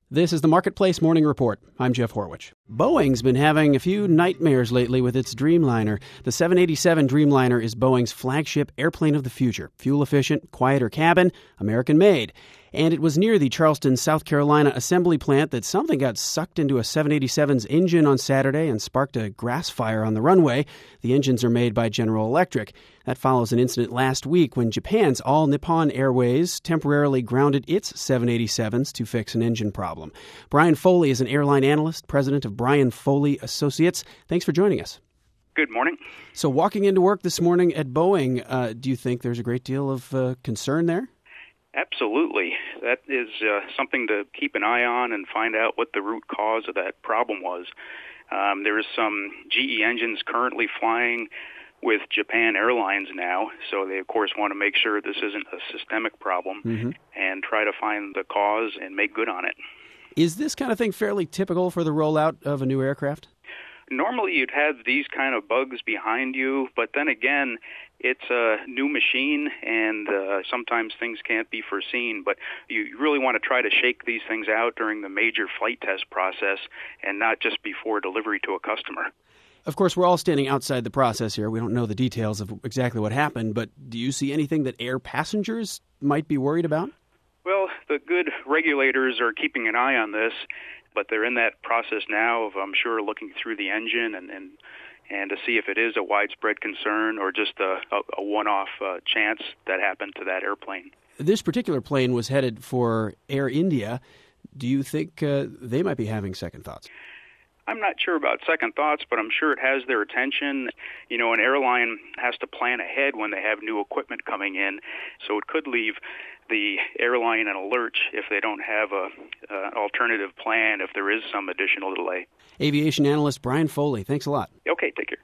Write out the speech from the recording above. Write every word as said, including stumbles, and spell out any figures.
This is the Marketplace Morning Report. I'm Jeff Horwich. Boeing's been having a few nightmares lately with its Dreamliner. The seven eighty-seven Dreamliner is Boeing's flagship airplane of the future. Fuel-efficient, quieter cabin, American-made. And it was near the Charleston, South Carolina assembly plant that something got sucked into a seven eighty-seven's engine on Saturday and sparked a grass fire on the runway. The engines are made by General Electric. That follows an incident last week when Japan's All Nippon Airways temporarily grounded its seven eighty-sevens to fix an engine problem. Brian Foley is an airline analyst, president of Brian Foley Associates. Thanks for joining us. Good morning. So walking into work this morning at Boeing, uh, do you think there's a great deal of uh, concern there? Absolutely. That is uh, something to keep an eye on and find out what the root cause of that problem was. Um, there is some G E engines currently flying with Japan Airlines now, so they, of course, want to make sure this isn't a systemic problem mm-hmm. and try to find the cause and make good on it. Is this kind of thing fairly typical for the rollout of a new aircraft? Normally you'd have these kind of bugs behind you, but then again, it's a new machine, and uh, sometimes things can't be foreseen. But you really want to try to shake these things out during the major flight test process and not just before delivery to a customer. Of course, we're all standing outside the process here. We don't know the details of exactly what happened, but do you see anything that air passengers might be worried about? Well, the good regulators are keeping an eye on this, but they're in that process now of, I'm sure, looking through the engine and and, and to see if it is a widespread concern or just a, a, a one-off uh, chance that happened to that airplane. This particular plane was headed for Air India. Do you think uh, they might be having second thoughts? I'm not sure about second thoughts, but I'm sure it has their attention. You know, an airline has to plan ahead when they have new equipment coming in, so it could leave the airline in a lurch if they don't have a uh, alternative plan if there is some additional delay. Aviation analyst Brian Foley, thanks a lot. Okay, take care.